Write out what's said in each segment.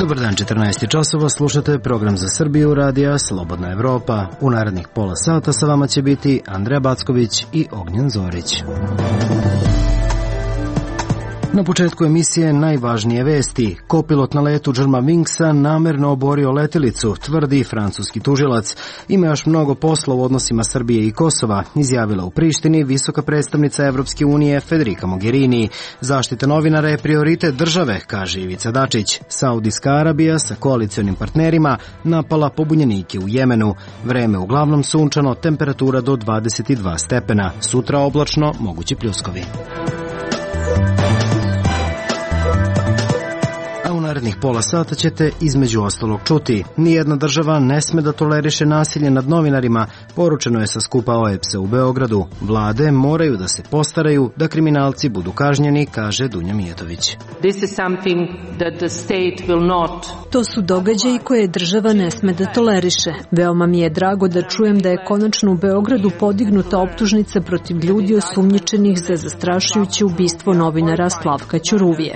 Dobar dan, 14 časova, slušate program za Srbiju radija Slobodna Evropa. U narednih pola sata sa vama će biti Andreja Backović i Ognjen Zorić. Na početku emisije najvažnije vesti. Kopilot na letu Germanwingsa namerno oborio letelicu, tvrdi francuski tužilac. Ima još mnogo posla u odnosima Srbije i Kosova, izjavila u Prištini visoka predstavnica Evropske unije Federica Mogherini. Zaštita novinara je prioritet države, kaže Ivica Dačić. Saudijska Arabija sa koalicionim partnerima napala pobunjenike u Jemenu. Vreme uglavnom sunčano, temperatura do 22 stepena. Sutra oblačno, mogući pljuskovi. Narednih pola sata ćete između ostalog čuti. Nijedna država ne sme da toleriše nasilje nad novinarima, poručeno je sa skupa OEBS-a u Beogradu. Vlade moraju da se postaraju da kriminalci budu kažnjeni, kaže Dunja Mijatović. To su događaji koje država ne sme da toleriše. Veoma mi je drago da čujem da je konačno u Beogradu podignuta optužnica protiv ljudi osumnjičenih za zastrašujuće ubistvo novinara Slavka Ćuruvije.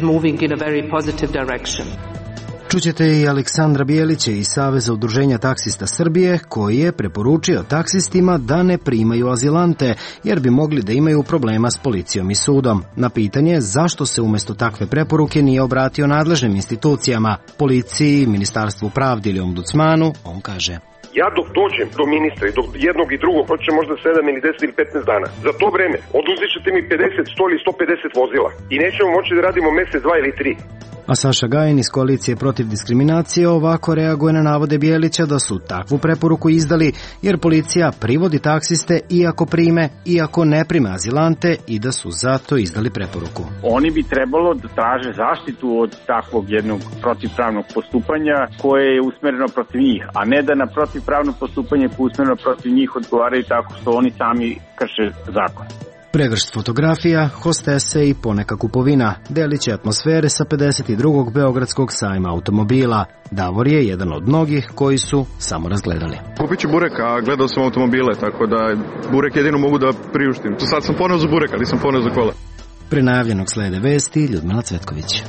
Čućete i Aleksandra Bijelića iz Saveza udruženja taksista Srbije, koji je preporučio taksistima da ne primaju azilante, jer bi mogli da imaju problema s policijom i sudom. Na pitanje zašto se umjesto takve preporuke nije obratio nadležnim institucijama, policiji, Ministarstvu pravde ili ombudsmanu, on kaže: Ja dok dođem do ministra i do jednog i drugog, hoće možda 7 ili 10 ili 15 dana. Za to vreme oduzet ćete mi 50, 100 ili 150 vozila i nećemo moći da radimo mesec, 2 ili 3. A Saša Gajin iz Koalicije protiv diskriminacije ovako reaguje na navode Bijelića da su takvu preporuku izdali jer policija privodi taksiste iako prime, iako ne prime azilante i da su zato izdali preporuku. Oni bi trebalo da traže zaštitu od takvog jednog protivpravnog postupanja koje je usmereno protiv njih, a ne da na protivpravno postupanje usmereno protiv njih odgovaraju tako što oni sami krše zakon. Pregršt fotografija, hostese i poneka kupovina, deliće atmosfere sa 52. Beogradskog sajma automobila. Davor je jedan od mnogih koji su samo razgledali. Kupit ću burek, a gledao sam automobile, tako da burek jedino mogu da priuštim. Sad sam poneo za burek, ali sam poneo za kola. Pre najavljenog slede vesti, Ljudmila Cvetković.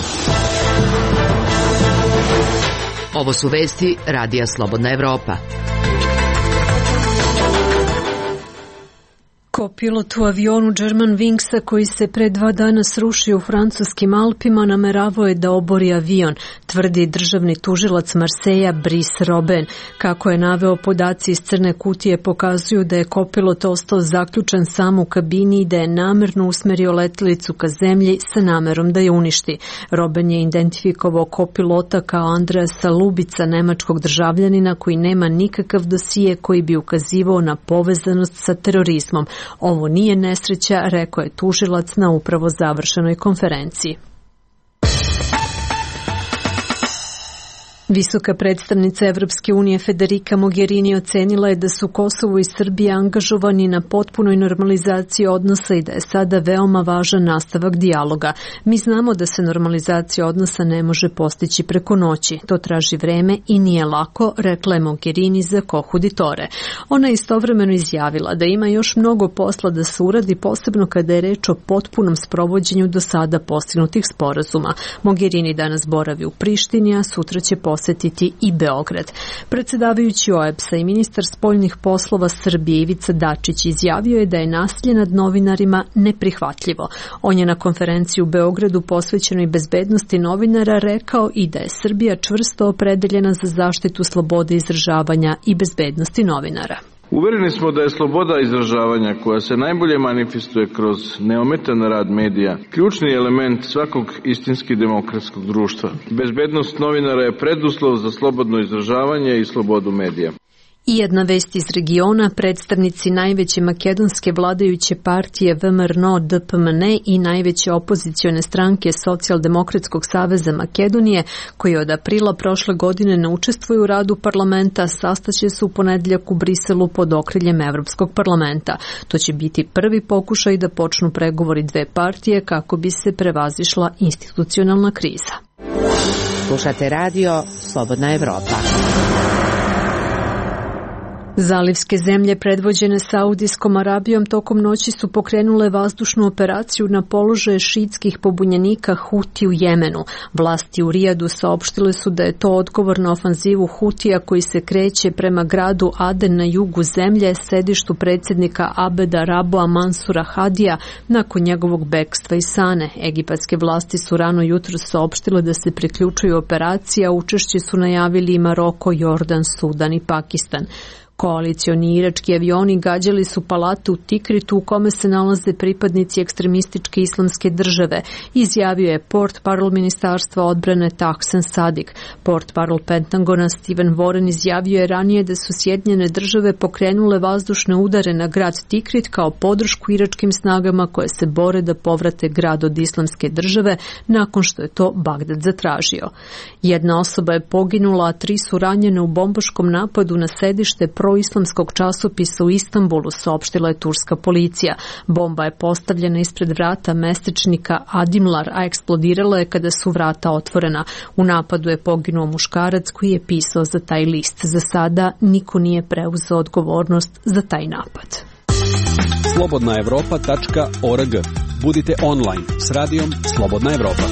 Ovo su vesti radija Slobodna Evropa. Kopilot u avionu Germanwingsa koji se pre 2 dana srušio u francuskim Alpima nameravao je da obori avion, tvrdi državni tužilac Marseja Brice Robben. Kako je naveo, podaci iz crne kutije pokazuju da je kopilot ostao zaključan sam u kabini i da je namerno usmerio letelicu ka zemlji sa namerom da je uništi. Robben je identifikovao kopilota kao Andreasa Lubica, nemačkog državljanina koji nema nikakav dosije koji bi ukazivao na povezanost sa terorizmom. Ovo nije nesreća, rekao je tužilac na upravo završenoj konferenciji. Visoka predstavnica Evropske unije Federica Mogherini ocenila je da su Kosovo i Srbija angažovani na potpunoj normalizaciji odnosa i da je sada veoma važan nastavak dijaloga. Mi znamo da se normalizacija odnosa ne može postići preko noći. To traži vreme i nije lako, rekla je Mogherini za Kohuditore. Ona je istovremeno izjavila da ima još mnogo posla da se uradi, posebno kada je reč o potpunom sprovođenju do sada postignutih sporazuma. Mogherini danas boravi u Prištini, a sutra će posjetiti i Beograd. Predsjedavajući OEBS-a i ministar spoljnih poslova Srbije Ivica Dačić izjavio je da je nasilje nad novinarima neprihvatljivo. On je na konferenciji u Beogradu posvećenoj bezbednosti novinara rekao i da je Srbija čvrsto opredeljena za zaštitu slobode izražavanja i bezbednosti novinara. Uvereni smo da je sloboda izražavanja, koja se najbolje manifestuje kroz neometan rad medija, ključni element svakog istinski demokratskog društva. Bezbednost novinara je preduslov za slobodno izražavanje i slobodu medija. I jedna vest iz regiona, predstavnici najveće makedonske vladajuće partije VMRNO-DPMN i najveće opozicione stranke Socijaldemokratskog saveza Makedonije, koji od aprila prošle godine ne učestvuju u radu parlamenta, sastaće se u ponedjeljak u Briselu pod okriljem Evropskog parlamenta. To će biti prvi pokušaj da počnu pregovori dve partije kako bi se prevazišla institucionalna kriza. Slušate radio Slobodna Evropa. Zalivske zemlje predvođene Saudijskom Arabijom tokom noći su pokrenule vazdušnu operaciju na položaje šiitskih pobunjenika Huti u Jemenu. Vlasti u Rijadu saopštile su da je to odgovor na ofanzivu Hutija koji se kreće prema gradu Aden na jugu zemlje, sedištu predsjednika Abeda Raboa Mansura Hadija nakon njegovog bekstva iz Sane. Egipatske vlasti su rano jutro saopštile da se priključuju operaciji, a učešće su najavili i Maroko, Jordan, Sudan i Pakistan. Koalicioni irački avioni gađali su palatu u Tikritu u kome se nalaze pripadnici ekstremističke islamske države, izjavio je portparol Ministarstva odbrane Tahsen Sadik. Portparol Pentagona Steven Warren izjavio je ranije da su Sjedinjene države pokrenule vazdušne udare na grad Tikrit kao podršku iračkim snagama koje se bore da povrate grad od islamske države nakon što je to Bagdad zatražio. Jedna osoba je poginula, a 3 su ranjene u bombaškom napadu na sedište islamskog časopisa u Istanbulu, saopštila je turska policija. Bomba je postavljena ispred vrata mesečnika Adimlar, a eksplodirala je kada su vrata otvorena. U napadu je poginuo muškarac koji je pisao za taj list. Za sada niko nije preuzeo odgovornost za taj napad. Slobodnaevropa.org. Budite online s radijom Slobodna Evropa.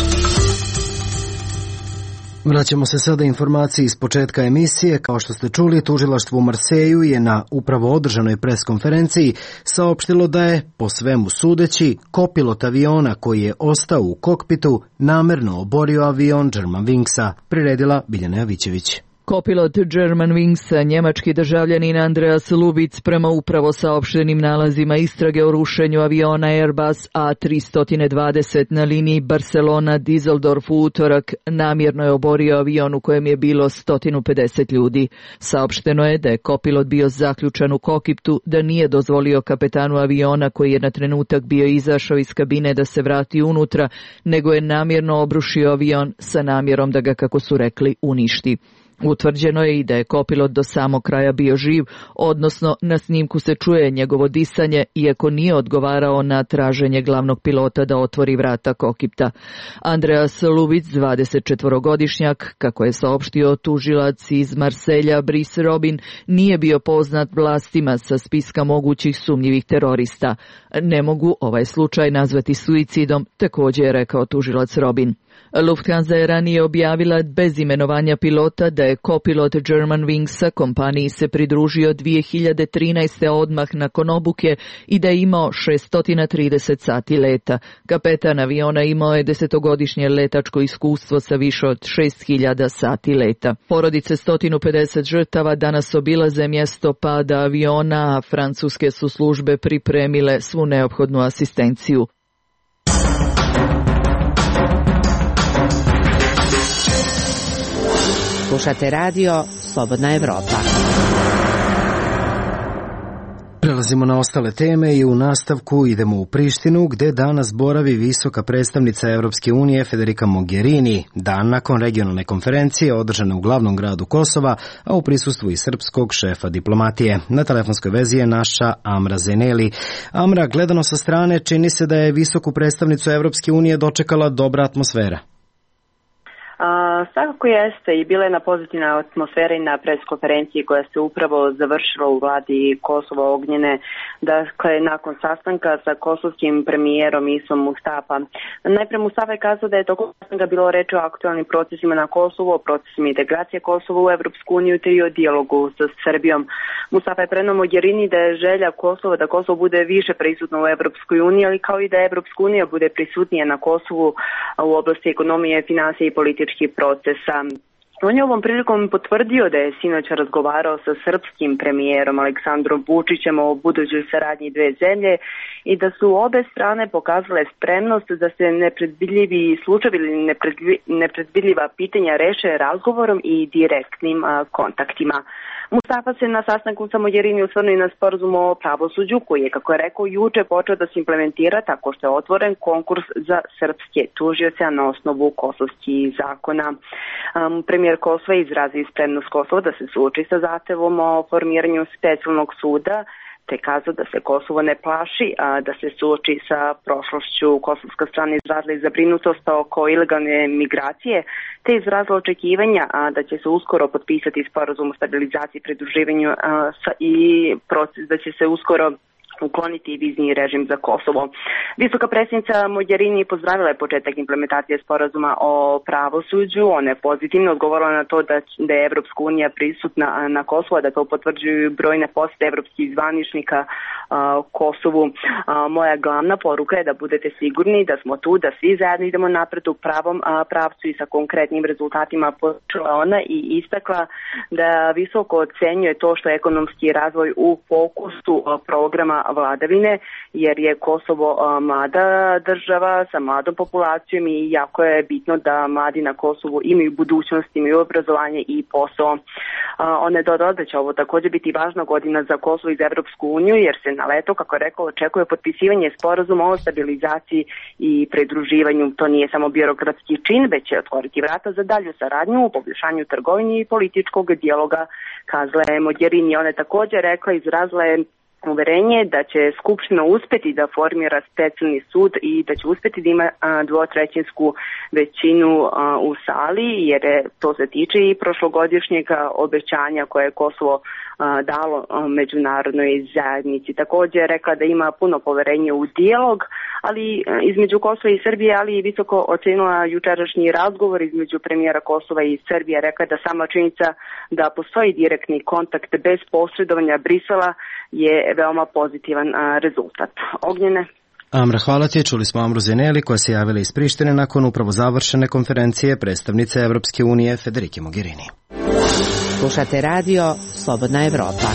Vraćamo se sada informaciji iz početka emisije. Kao što ste čuli, tužilaštvo u Marseju je na upravo održanoj preskonferenciji saopštilo da je, po svemu sudeći, kopilot aviona koji je ostao u kokpitu namerno oborio avion Germanwingsa, priredila Biljana Jovićević. Kopilot Germanwingsa, njemački državljanin Andreas Lubitz, prema upravo saopštenim nalazima istrage o rušenju aviona Airbus A320 na liniji Barcelona-Düsseldorf u utorak, namjerno je oborio avion u kojem je bilo 150 ljudi. Saopšteno je da je kopilot bio zaključan u kokpitu, da nije dozvolio kapetanu aviona koji je na trenutak bio izašao iz kabine da se vrati unutra, nego je namjerno obrušio avion sa namjerom da ga, kako su rekli, uništi. Utvrđeno je i da je kopilot do samog kraja bio živ, odnosno na snimku se čuje njegovo disanje, iako nije odgovarao na traženje glavnog pilota da otvori vrata kokpita. Andreas Lubitz, 24-godišnjak, kako je saopštio tužilac iz Marselja Brice Robin, nije bio poznat vlastima sa spiska mogućih sumnjivih terorista. Ne mogu ovaj slučaj nazvati suicidom, također je rekao tužilac Robin. Lufthansa je ranije objavila bez imenovanja pilota da je kopilot Germanwingsa kompaniji se pridružio 2013. odmah nakon obuke i da je imao 630 sati leta. Kapetan aviona imao je 10-godišnje letačko iskustvo sa više od 6000 sati leta. Porodice 150 žrtava danas obilaze mjesto pada aviona, a francuske su službe pripremile svu neophodnu asistenciju. Slušate radio Slobodna Evropa. Prelazimo na ostale teme i u nastavku idemo u Prištinu, gde danas boravi visoka predstavnica Evropske unije Federica Mogherini, dan nakon regionalne konferencije održane u glavnom gradu Kosova, a u prisustvu i srpskog šefa diplomatije. Na telefonskoj vezi je naša Amra Zeneli. Amra, gledano sa strane, čini se da je visoku predstavnicu Evropske unije dočekala dobra atmosfera. Svakako jeste i bila je na pozitivna atmosfera i na preskonferenciji koja se upravo završila u vladi Kosova Ognjene, dakle nakon sastanka sa kosovskim premijerom Isom Mustafa. Najpre Mustafa je kazao da je tokom sastanka bilo reči o aktualnim procesima na Kosovu, o procesima integracije Kosova u Evropsku uniju te i o dijalogu sa Srbijom. Mustafa je preneo Mogherini da je želja Kosova da Kosovo bude više prisutno u Evropskoj uniji, ali kao i da Evropska unija bude prisutnija na Kosovu u oblasti ekonomije, finansija i političkih procesa. On je ovom prilikom potvrdio da je sinoć razgovarao sa srpskim premijerom Aleksandrom Vučićem o budućoj saradnji dve zemlje i da su obe strane pokazale spremnost da se nepredvidljivi slučajevi ili nepredvidljiva pitanja reše razgovorom i direktnim kontaktima. Mustafa se na sastanku sa Mogherini osvrnuo i na sporazum o pravosuđu koji je, kako je rekao, juče počeo da se implementira tako što je otvoren konkurs za srpske tužioce na osnovu kosovskih zakona. Premijer Kosova izrazio spremnost Kosova da se suoči sa zahtevom o formiranju specijalnog suda te kazao da se Kosovo ne plaši, da se suoči sa prošlošću. Kosovska strana izrazila i zabrinutost oko ilegalne migracije, te izrazila očekivanja da će se uskoro potpisati sporazum o stabilizaciji i pridruživanju i proces da će se uskoro ukloniti vizni režim za Kosovo. Visoka predsjednica Mogherini pozdravila je početak implementacije sporazuma o pravosuđu. Ona je pozitivno odgovorila na to da je Evropska unija prisutna na Kosovu, da to potvrđuju brojne posjete evropskih zvaničnika Kosovu. Moja glavna poruka je da budete sigurni da smo tu, da svi zajedno idemo napred u pravom pravcu i sa konkretnim rezultatima, počela ona i istakla da visoko ocenjuje to što je ekonomski razvoj u fokusu programa vladavine, jer je Kosovo mlada država sa mladom populacijom i jako je bitno da mladi na Kosovu imaju budućnost, imaju obrazovanje i posao. Ona je dodala da će ovo također biti važna godina za Kosovo i za Evropsku uniju, jer se na leto, kako je rekao, očekuje potpisivanje sporazuma o stabilizaciji i pridruživanju. To nije samo birokratski čin, već će otvoriti vrata za dalju saradnju u poboljšanju trgovine i političkog dijaloga, kazala je Mogherini. Ona je također rekla, izrazila je uverenje da će Skupština uspjeti da formira specijalni sud i da će uspjeti da ima dvotrećinsku većinu u sali, jer to se tiče i prošlogodišnjeg obećanja koje je Kosovo dalo međunarodnoj zajednici. Također je rekla da ima puno poverenja u dijalog, ali između Kosova i Srbije, ali i visoko ocenila jučerašnji razgovor između premijera Kosova i Srbije. Rekla je da sama činjenica da postoji direktni kontakt bez posredovanja Brisela je veoma pozitivan rezultat. Ognjene. Amra, hvala ti. Čuli smo Amru Zeneli koja se javila iz Prištine nakon upravo završene konferencije predstavnice Evropske unije Federike Mogherini. Slušate radio Slobodna Evropa.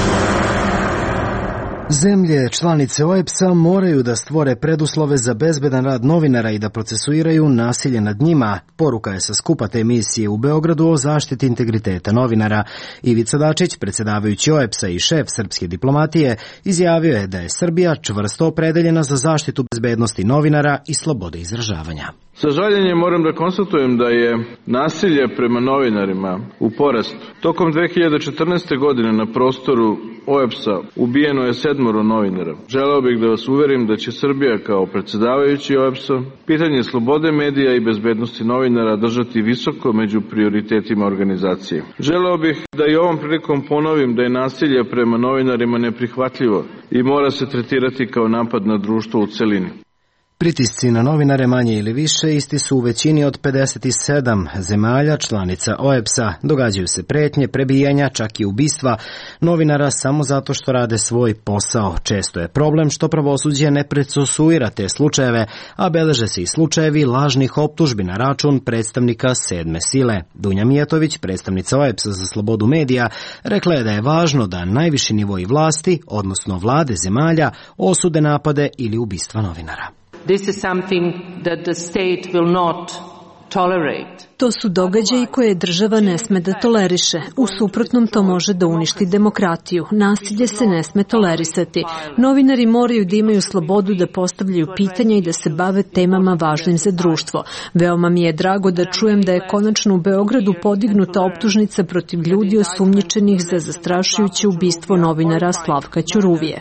Zemlje članice OEBS-a moraju da stvore preduslove za bezbedan rad novinara i da procesuiraju nasilje nad njima. Poruka je sa skupa te emisije u Beogradu o zaštiti integriteta novinara. Ivica Dačić, predsjedavajući OEBS-a i šef srpske diplomatije, izjavio je da je Srbija čvrsto opredeljena za zaštitu bezbednosti novinara i slobode izražavanja. Sa žaljenjem moram da konstatujem da je nasilje prema novinarima u porastu. Tokom 2014. godine na prostoru OEBS-a ubijeno je 7 novinara. Želeo bih da vas uverim da će Srbija kao predsjedavajući OEBS-a pitanje slobode medija i bezbednosti novinara držati visoko među prioritetima organizacije. Želeo bih da i ovom prilikom ponovim da je nasilje prema novinarima neprihvatljivo i mora se tretirati kao napad na društvo u celini. Pritisci na novinare manje ili više isti su u većini od 57 zemalja članica OEBS-a. Događaju se pretnje, prebijanja, čak i ubistva novinara samo zato što rade svoj posao. Često je problem što pravosuđe ne procesuira te slučajeve, a beleže se i slučajevi lažnih optužbi na račun predstavnika sedme sile. Dunja Mijatović, predstavnica OEBS-a za slobodu medija, rekla je da je važno da najviši nivoi vlasti, odnosno vlade zemalja, osude napade ili ubistva novinara. This is something that the state will not tolerate. To su događaji koje država ne sme da toleriše. U suprotnom to može da uništi demokratiju. Nasilje se ne sme tolerisati. Novinari moraju da imaju slobodu da postavljaju pitanja i da se bave temama važnim za društvo. Veoma mi je drago da čujem da je konačno u Beogradu podignuta optužnica protiv ljudi osumnjičenih za zastrašujuće ubistvo novinara Slavka Ćuruvije.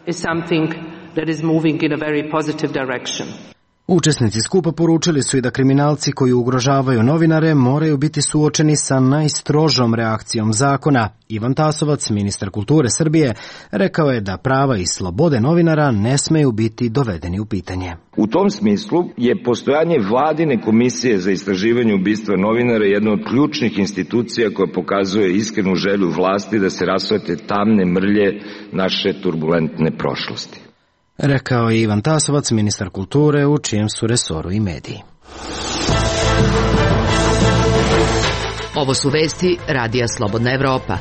That is moving in a very positive direction. Učesnici skupa poručili su i da kriminalci koji ugrožavaju novinare moraju biti suočeni sa najstrožom reakcijom zakona. Ivan Tasovac, ministar kulture Srbije, rekao je da prava i slobode novinara ne smeju biti dovedeni u pitanje. U tom smislu je postojanje vladine komisije za istraživanje ubistva novinara jedna od ključnih institucija koja pokazuje iskrenu želju vlasti da se rasvetle tamne mrlje naše turbulentne prošlosti. Rekao je Ivan Tasovac, ministar kulture, u čijem su resoru i mediji. Ovo su vesti Radija Slobodna Evropa.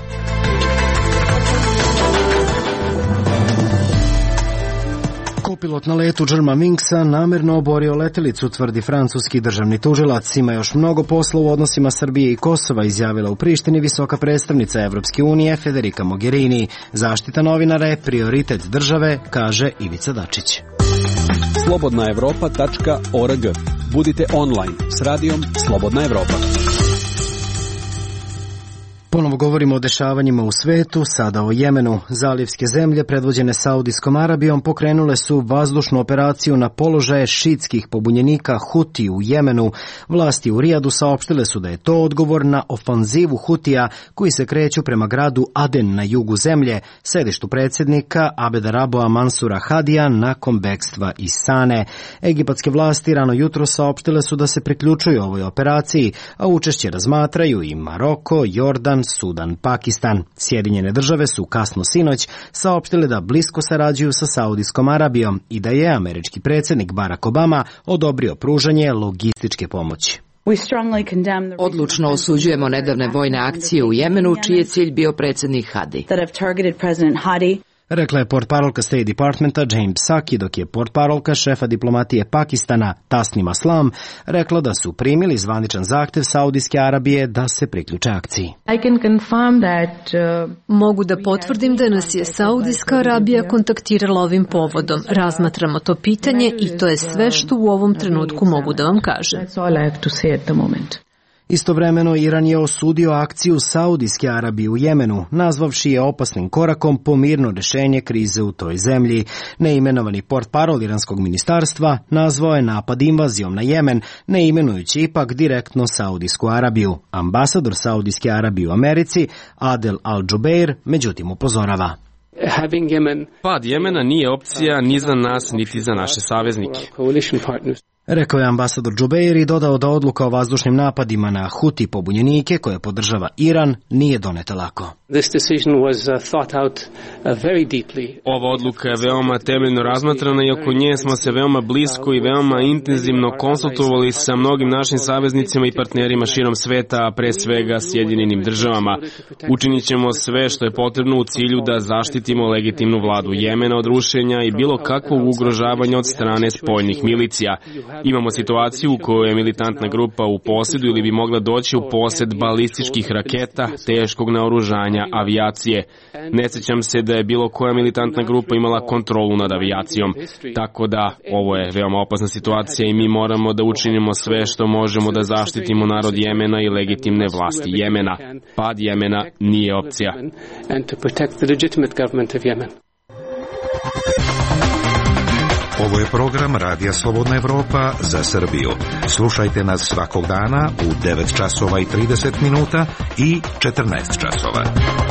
Kopilot na letu Germanwingsa namerno oborio letelicu, tvrdi francuski državni tužilac. Ima još mnogo posla u odnosima Srbije i Kosova, izjavila u Prištini visoka predstavnica Evropske unije Federika Mogherini. Zaštita novinara je prioritet države, kaže Ivica Dačić. Slobodnaevropa.org. Budite online s radijom Slobodna Evropa. Ponovo govorimo o dešavanjima u svetu, sada o Jemenu. Zalivske zemlje, predvođene Saudijskom Arabijom, pokrenule su vazdušnu operaciju na položaje šiitskih pobunjenika Huti u Jemenu. Vlasti u Rijadu saopštile su da je to odgovor na ofanzivu Hutija koji se kreću prema gradu Aden na jugu zemlje, sedištu predsjednika Abeda Raboa Mansura Hadija nakon bekstva iz Sane. Egipatske vlasti rano jutro saopštile su da se priključuju ovoj operaciji, a učešće razmatraju i Maroko, Jordan, Sudan, Pakistan. Sjedinjene države su kasno sinoć saopštile da blisko sarađuju sa Saudijskom Arabijom i da je američki predsjednik Barack Obama odobrio pružanje logističke pomoći. Odlučno osuđujemo nedavne vojne akcije u Jemenu, čiji je cilj bio predsjednik Hadi. Rekla je portparolka State Departmenta James Psaki, dok je portparolka šefa diplomatije Pakistana Tasnim Aslam rekla da su primili zvaničan zahtev Saudijske Arabije da se priključe akciji. Mogu da potvrdim da nas je Saudijska Arabija kontaktirala ovim povodom. Razmatramo to pitanje i to je sve što u ovom trenutku mogu da vam kažem. Istovremeno, Iran je osudio akciju Saudijske Arabije u Jemenu, nazvavši je opasnim korakom po mirno rješenje krize u toj zemlji. Neimenovani portparol iranskog ministarstva nazvao je napad invazijom na Jemen, ne imenujući ipak direktno Saudijsku Arabiju. Ambasador Saudijske Arabije u Americi, Adel Al-Jubeir, međutim upozorava. Pad Jemena nije opcija ni za nas, niti za naše saveznike. Rekao je ambasador Džubeir i dodao da odluka o vazdušnim napadima na Huti pobunjenike koje podržava Iran nije doneta lako. Ova odluka je veoma temeljno razmatrana i oko nje smo se veoma blisko i veoma intenzivno konsultovali sa mnogim našim saveznicima i partnerima širom sveta, a pre svega Sjedinjenim državama. Učinit ćemo sve što je potrebno u cilju da zaštitimo legitimnu vladu Jemena od rušenja i bilo kakvog ugrožavanja od strane spoljnih milicija. Imamo situaciju u kojoj je militantna grupa u posjedu ili bi mogla doći u posjed balističkih raketa, teškog naoružanja, avijacije. Ne sjećam se da je bilo koja militantna grupa imala kontrolu nad avijacijom. Tako da, ovo je veoma opasna situacija i mi moramo da učinimo sve što možemo da zaštitimo narod Jemena i legitimne vlasti Jemena. Pad Jemena nije opcija. Ovo je program Radija Slobodna Evropa za Srbiju. Slušajte nas svakog dana u 9 časova i 30 minuta i 14 časova.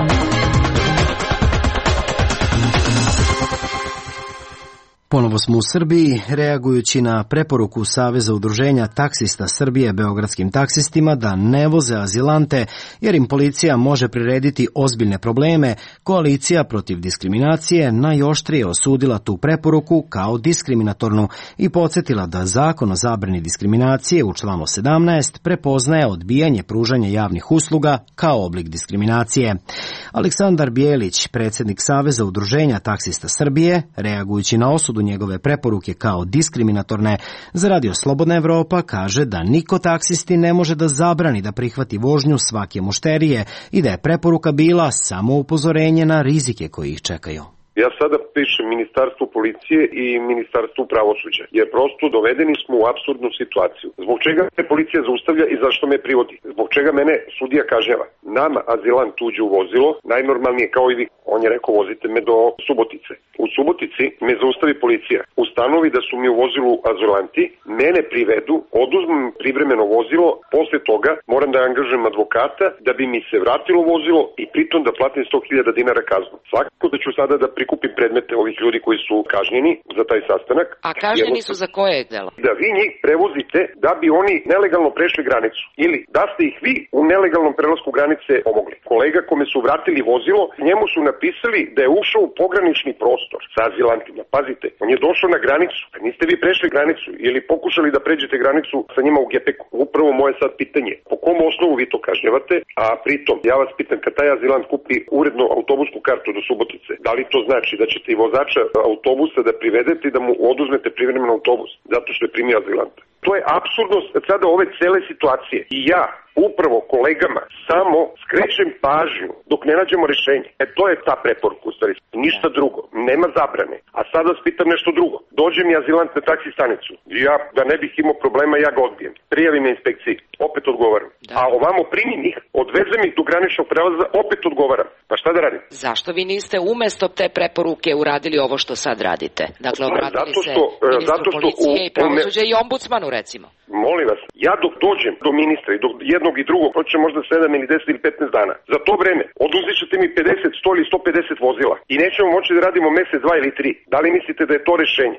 Ponovo smo u Srbiji, reagujući na preporuku Saveza udruženja taksista Srbije beogradskim taksistima da ne voze azilante, jer im policija može prirediti ozbiljne probleme, koalicija protiv diskriminacije najoštrije osudila tu preporuku kao diskriminatornu i podsjetila da Zakon o zabrani diskriminacije u članu 17 prepoznaje odbijanje pružanja javnih usluga kao oblik diskriminacije. Aleksandar Bijelić, predsjednik Saveza udruženja taksista Srbije, reagujući na osudu njegove preporuke kao diskriminatorne, za Radio Slobodna Evropa kaže da niko taksisti ne može da zabrani da prihvati vožnju svake mušterije i da je preporuka bila samo upozorenje na rizike koji ih čekaju. Ja sada pišem Ministarstvu policije i Ministarstvu pravosuđa, jer prosto dovedeni smo u apsurdnu situaciju. Zbog čega me policija zaustavlja i zašto me privodi? Zbog čega mene sudija kažnjava? Nama azilant uđe u vozilo, najnormalnije kao i vi. On je rekao vozite me do Subotice. U Subotici me zaustavi policija. Ustanovi da su mi u vozilu azilanti, mene privedu, oduzmem privremeno vozilo, posle toga moram da angažujem advokata da bi mi se vratilo vozilo i pritom da platim 100.000 dinara kaznu. Svakako da ću sada da prikupim predmete ovih ljudi koji su kažnjeni za taj sastanak. A kažnjeni su za koje delo? Da vi njih prevozite da bi oni nelegalno prešli granicu. Ili da ste ih vi u nelegalnom prelasku granice pomogli. Kolega kome su vratili vozilo, njemu su napisali da je ušao u pogranični prostor sa azilantima. Pazite, on je došao na granicu. Niste vi prešli granicu ili pokušali da pređete granicu sa njima u gepeku. Upravo moje sad pitanje. Po kom osnovu vi to kažnjavate? A pritom, ja vas pitam, kad taj azilant kupi uredno autobusku kartu do Subotice, da li to znači da ćete i vozača autobusa da privedete i da mu oduzmete privremeno autobus zato što je primio azilanta? To je apsurdnost sada ove cele situacije. I ja upravo kolegama samo skrećem pažnju dok ne nađemo rešenje. To je ta preporuka u stvari. Ništa drugo. Nema zabrane. A sad vas pitam nešto drugo. Dođe mi azilant na taksi stanicu. Ja, da ne bih imao problema, ja ga odbijem. Prijavim inspekciji. Opet odgovaram. Da. A ovamo primim ih, odvezem ih do graničnog prelaza, opet odgovaram. Pa šta da radim? Zašto vi niste umesto te preporuke uradili ovo što sad radite? Dakle, obratili se ministru policije i pravosuđa i ombudsmanu, recimo. Molim vas, ja dok dođem do ministra i do jednog i drugog, proće možda 7 ili 10 ili 15 dana. Za to vreme oduzet ćete mi 50, 100 ili 150 vozila i nećemo moći da radimo mesec, 2 ili 3. Da li mislite da je to rešenje?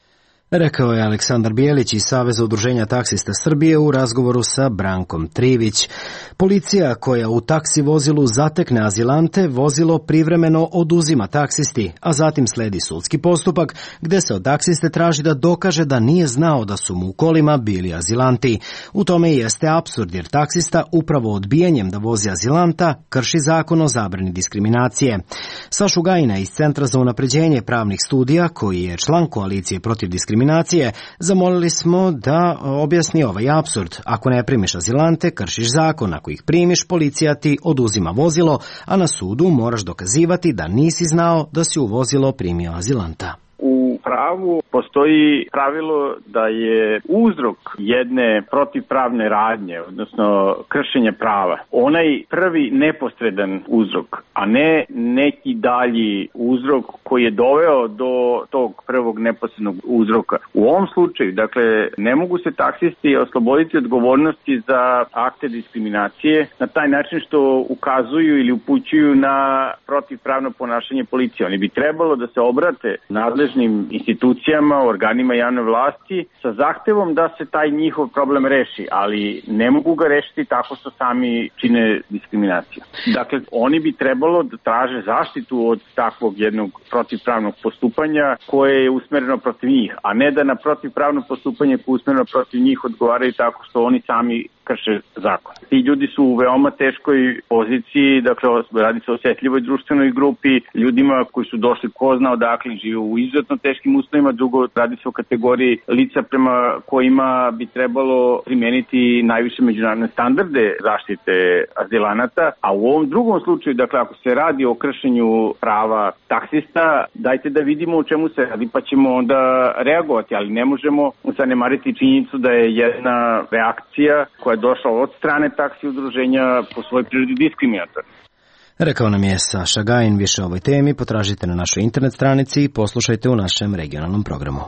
Rekao je Aleksandar Bijelić iz Saveza udruženja taksista Srbije u razgovoru sa Brankom Trivić. Policija koja u taksi vozilu zatekne azilante, vozilo privremeno oduzima taksisti, a zatim sledi sudski postupak gde se od taksiste traži da dokaže da nije znao da su mu u kolima bili azilanti. U tome i jeste apsurd jer taksista upravo odbijanjem da vozi azilanta krši zakon o zabrani diskriminacije. Sašu Gajina iz Centra za unapređenje pravnih studija, koji je član koalicije protiv diskriminacije, zamolili smo da objasni ovaj apsurd. Ako ne primiš azilante, kršiš zakon. Ako ih primiš, policija ti oduzima vozilo, a na sudu moraš dokazivati da nisi znao da si u vozilo primio azilanta. U pravu postoji pravilo da je uzrok jedne protivpravne radnje, odnosno kršenja prava, onaj prvi neposredan uzrok, a ne neki dalji uzrok koji je doveo do tog prvog neposrednog uzroka. U ovom slučaju, dakle, ne mogu se taksisti osloboditi odgovornosti za akte diskriminacije na taj način što ukazuju ili upućuju na protivpravno ponašanje policije. Oni bi trebalo da se obrate nadležnim institucijama, organima javne vlasti sa zahtevom da se taj njihov problem reši, ali ne mogu ga rešiti tako što sami čine diskriminaciju. Dakle, oni bi trebalo da traže zaštitu od takvog jednog protivpravnog postupanja koje je usmereno protiv njih, a ne da na protivpravno postupanje koje je usmereno protiv njih odgovaraju tako što oni sami krše zakon. Ti ljudi su u veoma teškoj poziciji, dakle radi se o osetljivoj društvenoj grupi, ljudima koji su došli ko zna odakle, žive u izuzetno teškim uslovima, drugo radi se o kategoriji lica prema kojima bi trebalo primeniti najviše međunarodne standarde zaštite azilanata, a u ovom drugom slučaju, dakle ako se radi o kršenju prava taksista, dajte da vidimo o čemu se radi pa ćemo onda reagovati, ali ne možemo zanemariti činjenicu da je jedna reakcija koja je došla od strane taksi udruženja po svojoj prirodi diskriminatorna. Rekao nam je Saša Gajin. Više o ovoj temi potražite na našoj internet stranici i poslušajte u našem regionalnom programu.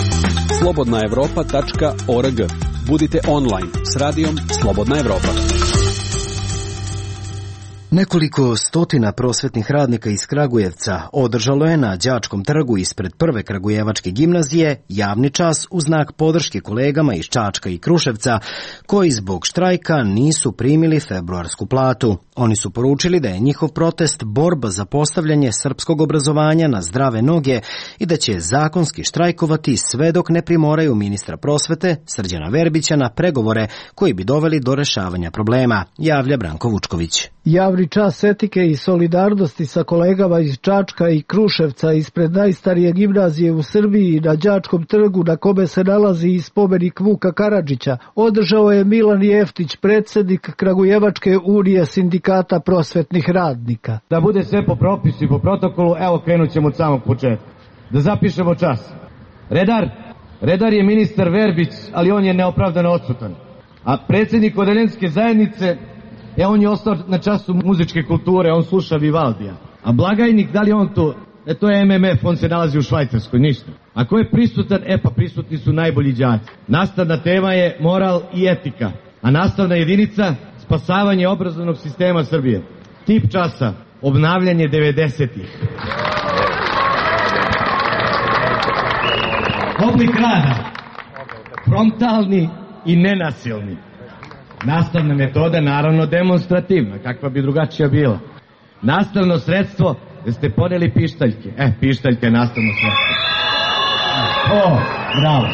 slobodnaevropa.org. Budite online s radijom Slobodna Evropa. Nekoliko stotina prosvetnih radnika iz Kragujevca održalo je na Đačkom trgu ispred prve kragujevačke gimnazije javni čas u znak podrške kolegama iz Čačka i Kruševca koji zbog štrajka nisu primili februarsku platu. Oni su poručili da je njihov protest borba za postavljanje srpskog obrazovanja na zdrave noge i da će zakonski štrajkovati sve dok ne primoraju ministra prosvete Srđana Verbića na pregovore koji bi doveli do rešavanja problema, javlja Branko Vučković. Javni čas etike i solidarnosti sa kolegama iz Čačka i Kruševca ispred najstarije gimnazije u Srbiji na Đačkom trgu na kome se nalazi i spomenik Vuka Karadžića održao je Milan Jeftić, predsjednik Kragujevačke unije sindikata prosvetnih radnika. Da bude sve po propisu i po protokolu, evo krenut ćemo od samog početka. Da zapišemo čas. Redar je ministar Verbić, ali on je neopravdano odsutan. A predsjednik odeljenske zajednice, on je ostao na času muzičke kulture, on sluša Vivaldija. A blagajnik, da li on tu? To je MMF, on se nalazi u Švajcarskoj, ništa. A ko je prisutan? Pa prisutni su najbolji đaci. Nastavna tema je moral i etika. A nastavna jedinica, spasavanje obrazovnog sistema Srbije. Tip časa, obnavljanje 90-ih. Oblik rada, frontalni i nenasilni. Nastavna metoda, naravno, demonstrativna, kakva bi drugačija bila. Nastavno sredstvo, da ste poneli pištaljke. Pištaljke je nastavno sredstvo. Bravo.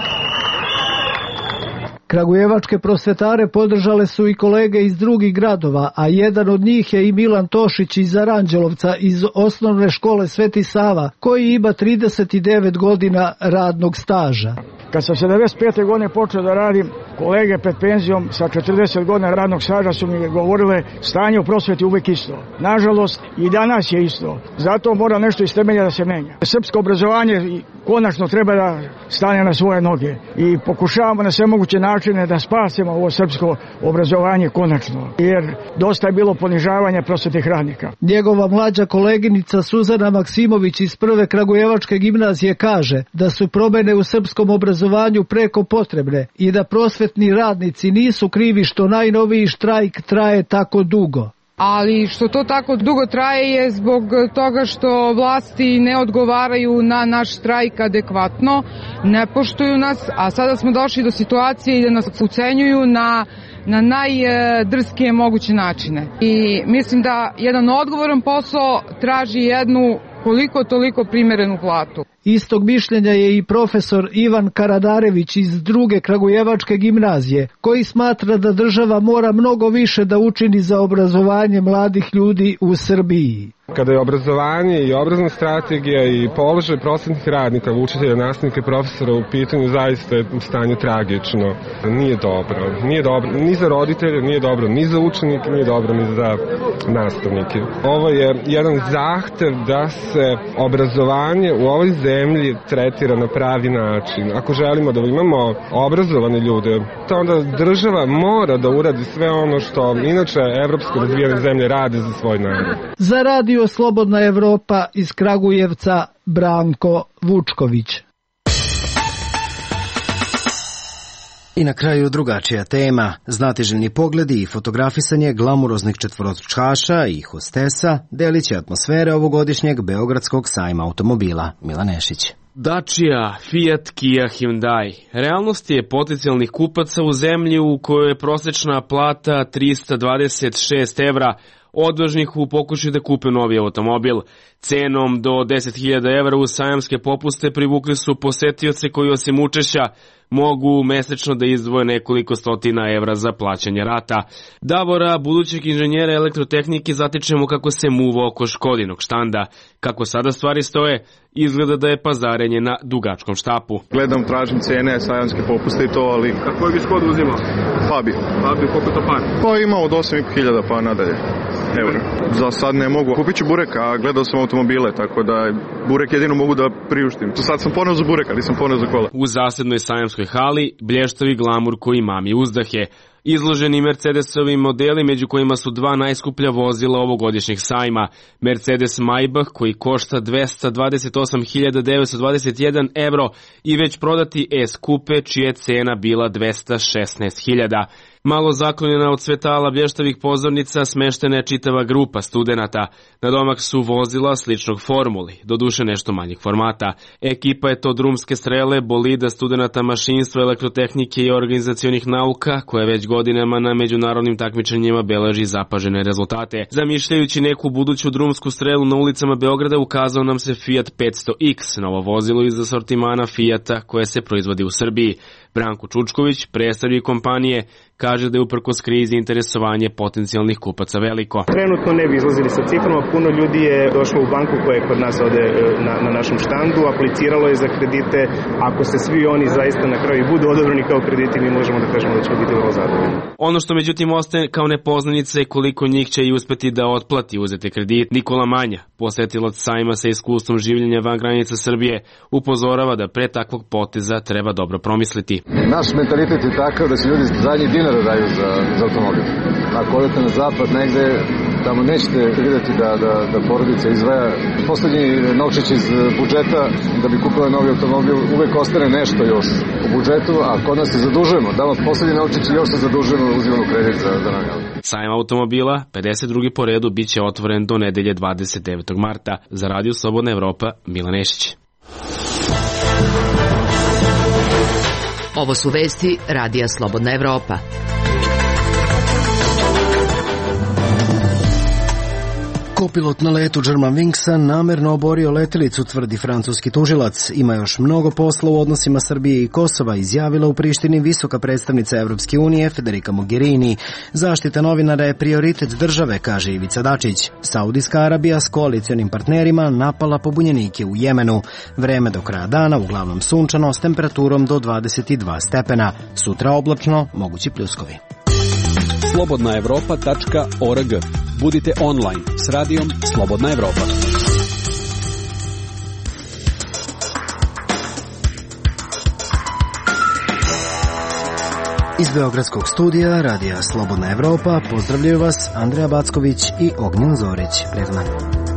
Kragujevačke prosvetare podržale su i kolege iz drugih gradova, a jedan od njih je i Milan Tošić iz Aranđelovca iz osnovne škole Sveti Sava, koji ima 39 godina radnog staža. Kad sam 75. godine počeo da radim, kolege pred penzijom sa 40 godina radnog staža su mi govorile stanje u prosveti uvek isto. Nažalost, i danas je isto. Zato mora nešto iz temelja da se menja. Srpsko obrazovanje konačno treba da stane na svoje noge i pokušavamo na sve moguće načine da spasimo ovo srpsko obrazovanje konačno, jer dosta je bilo ponižavanja prosvetnih radnika. Njegova mlađa koleginica Suzana Maksimović iz Prve Kragujevačke gimnazije kaže da su promene u srpskom obrazovanju preko potrebne i da prosvetni radnici nisu krivi što najnoviji štrajk traje tako dugo. Ali što to tako dugo traje je zbog toga što vlasti ne odgovaraju na naš štrajk adekvatno, ne poštuju nas, a sada smo došli do situacije da nas ucenjuju na najdrskije moguće načine. I mislim da jedan odgovoran posao traži jednu koliko toliko primerenu platu. Istog mišljenja je i profesor Ivan Karadarević iz Druge Kragujevačke gimnazije, koji smatra da država mora mnogo više da učini za obrazovanje mladih ljudi u Srbiji. Kada je obrazovanje i obrazovna strategija i položaj prosvetnih radnika, učitelja, nastavnika i profesora u pitanju, zaista je stanje tragično. Nije dobro. Nije dobro ni za roditelje, nije dobro ni za učenike, nije dobro ni za nastavnike. Ovo je jedan zahtev da se obrazovanje u ovoj zemlji tretira na pravi način. Ako želimo da imamo obrazovane ljude, to onda država mora da uradi sve ono što inače evropske razvijene zemlje rade za svoj narod. Za Radio Slobodna Evropa iz Kragujevca, Branko Vučković. I na kraju drugačija tema, znatiželjni pogledi i fotografisanje glamuroznih četvorotočkaša i hostesa delit će atmosfere ovogodišnjeg Beogradskog sajma automobila. Milan Nešić. Dacia, Fiat, Kia, Hyundai. Realnost je potencijalnih kupaca u zemlji u kojoj je prosječna plata 326 evra, odvažnih u pokušaju da kupe novi automobil. Cenom do 10.000 evra u sajamske popuste privukli su posetioce koji osim učešća mogu mesečno da izdvoje nekoliko stotina evra za plaćanje rata. Davora, budućeg inženjera elektrotehnike, zatičemo kako se muva oko Škodinog štanda. Kako sada stvari stoje, izgleda da je pazarenje na dugačkom štapu. Gledam, tražim cene, sajamske popuste i to, ali... A koji bi Škodu uzimao? Fabi. Fabi, koliko to par? Pa ima od 8.500 pa nadalje. Evo, za sad ne mogu. Kupit ću burek, a gledao sam automobile, tako da burek jedino mogu da priuštim. Sad sam poneo za burek, ali sam poneo za kola. U zasednoj sajamskoj hali blještavi glamur koji mami uzdahe. Izloženi Mercedesovi modeli, među kojima su dva najskuplja vozila ovogodišnjeg sajma. Mercedes Maybach koji košta 228.921 evro i već prodati S-Coupe čija je cena bila 216.000. Malo zaklonjena od svetala blještavih pozornica smeštena je čitava grupa studenata. Na domak su vozila sličnog formuli, doduše nešto manjeg formata. Ekipa je to drumske strele, bolida studenata mašinstva, elektrotehnike i organizacionih nauka, koja već godinama na međunarodnim takmičenjima beleži zapažene rezultate. Zamišljajući neku buduću drumsku strelu na ulicama Beograda, ukazao nam se Fiat 500X, novo vozilo iz asortimana Fiata koje se proizvodi u Srbiji. Branko Čučković, predstavnik kompanije, kaže da je uprkos krizi interesovanje potencijalnih kupaca veliko. Trenutno ne bi izlazili sa ciframa, puno ljudi je došlo u banku koja je kod nas ovde na našem štandu, apliciralo je za kredite. Ako se svi oni zaista na kraju budu odobreni kao krediti, mi možemo da kažemo da ćemo biti vrlo zadovoljni. Ono što međutim ostaje kao nepoznanica je koliko njih će i uspeti da otplati uzete kredit. Nikola Manja, posetilac sajma sa iskustvom življenja van granica Srbije, upozorava da pre takvog poteza treba dobro promisliti. Naš mentalitet je takav da se ljudi zadnji dinara daju za automobil. Ako odete na zapad negde, tamo nećete vidjeti da porodica izdvaja poslednji novčić iz budžeta da bi kupila novi automobil. Uvek ostane nešto još u budžetu, a kod nas se zadužujemo. Damo poslednji novčić i još se zadužujemo, uzimamo kredit za novi auto. Sajam automobila, 52. po redu, bit će otvoren do nedelje 29. marta. Za Radio Slobodna Evropa, Milan Nešić. Ovo su vesti Radija Slobodna Evropa. Kopilot na letu Germanwingsa namerno oborio letelicu, tvrdi francuski tužilac. Ima još mnogo posla u odnosima Srbije i Kosova, izjavila u Prištini visoka predstavnica Evropske unije Federica Mogherini. Zaštita novinara je prioritet države, kaže Ivica Dačić. Saudijska Arabija s koalicionim partnerima napala pobunjenike u Jemenu. Vreme do kraja dana uglavnom sunčano s temperaturom do 22 stepena. Sutra oblačno, mogući pljuskovi. slobodnaevropa.org. Budite online s radijom Slobodna Evropa. Iz Beogradskog studija radija Slobodna Evropa pozdravljaju vas Andreja Backović i Ognjen Zorić. Prijatno.